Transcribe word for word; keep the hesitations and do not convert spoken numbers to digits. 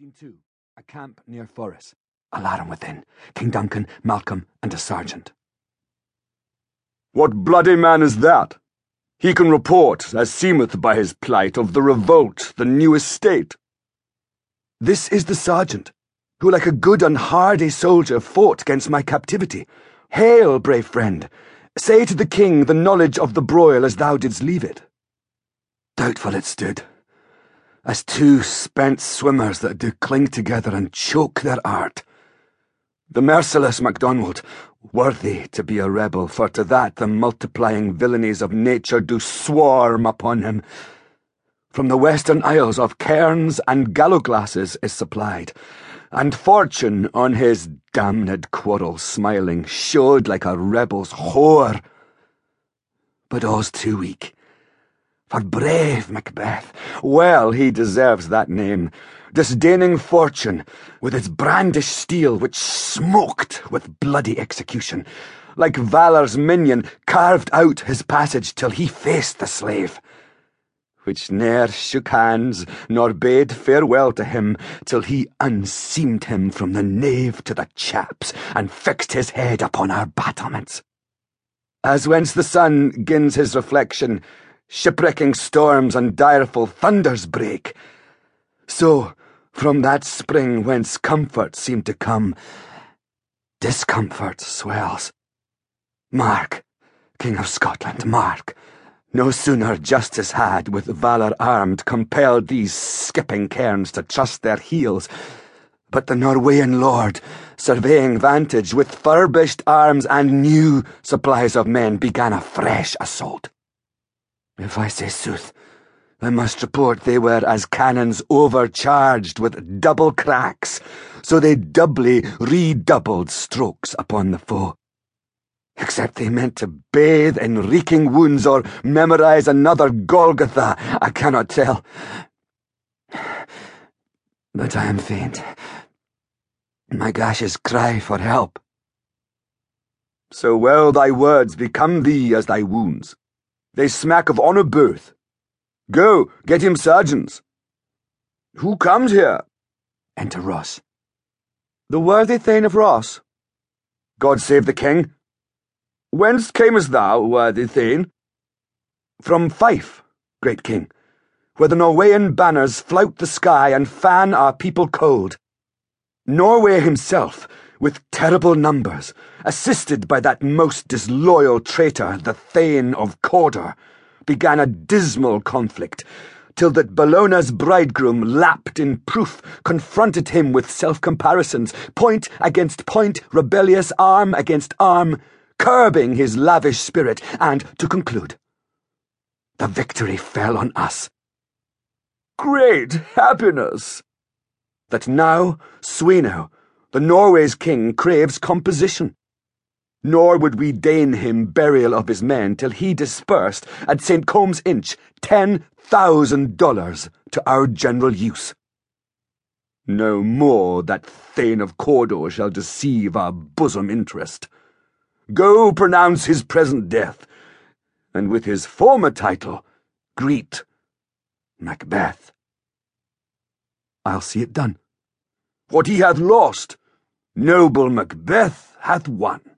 Scene two. A camp near Forres. Alarum within. King Duncan, Malcolm, and a sergeant. What bloody man is that? He can report, as seemeth by his plight, of the revolt, the new estate. This is the sergeant, who like a good and hardy soldier fought against my captivity. Hail, brave friend! Say to the king the knowledge of the broil as thou didst leave it. Doubtful it stood, as two spent swimmers that do cling together and choke their art. The merciless MacDonald, worthy to be a rebel, for to that the multiplying villainies of nature do swarm upon him. From the western isles of cairns and gallowglasses is supplied, and fortune on his damned quarrel smiling showed like a rebel's whore. But all's too weak. For brave Macbeth, well he deserves that name, disdaining fortune with its brandished steel which smoked with bloody execution, like valour's minion carved out his passage till he faced the slave, which ne'er shook hands nor bade farewell to him till he unseamed him from the nave to the chaps and fixed his head upon our battlements. As whence the sun gins his reflection, shipwrecking storms and direful thunders break, so from that spring whence comfort seemed to come, discomfort swells. Mark, King of Scotland, mark, no sooner justice had, with valour armed, compelled these skipping cairns to trust their heels, but the Norwegian lord, surveying vantage with furbished arms and new supplies of men, began a fresh assault. If I say sooth, I must report they were as cannons overcharged with double cracks, so they doubly redoubled strokes upon the foe. Except they meant to bathe in reeking wounds or memorize another Golgotha, I cannot tell. But I am faint. My gashes cry for help. So well thy words become thee as thy wounds. They smack of honour both. Go, get him sergeants. Who comes here? Enter Ross. The worthy Thane of Ross. God save the king. Whence camest thou, worthy Thane? From Fife, great king, where the Norwegian banners flout the sky and fan our people cold. Norway himself, with terrible numbers, assisted by that most disloyal traitor, the Thane of Cawdor, began a dismal conflict, till that Bellona's bridegroom, lapped in proof, confronted him with self-comparisons, point against point, rebellious arm against arm, curbing his lavish spirit, and, to conclude, the victory fell on us. Great happiness! That now Sweno, the Norway's king, craves composition. Nor would we deign him burial of his men till he dispersed at Saint Comb's Inch ten thousand dollars to our general use. No more that Thane of Cawdor shall deceive our bosom interest. Go pronounce his present death, and with his former title greet Macbeth. I'll see it done. What he hath lost, noble Macbeth hath won.